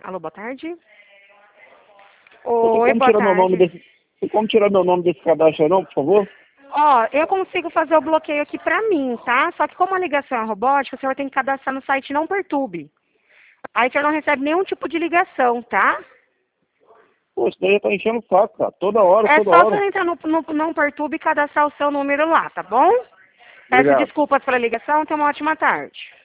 Alô, boa tarde. Você Oi, boa tarde. Tem como tirar meu nome desse cadastro aí, não, por favor? Ó, eu consigo fazer o bloqueio aqui pra mim, tá? Só que como a ligação é robótica, o senhor tem que cadastrar no site Não Perturbe. Aí o senhor não recebe nenhum tipo de ligação, tá? Pô, isso daí tá enchendo o saco, cara. Toda hora, É toda só você hora. entrar no Não Perturbe e cadastrar o seu número lá, tá bom? Peço Obrigado. desculpas pela ligação, tenha uma ótima tarde.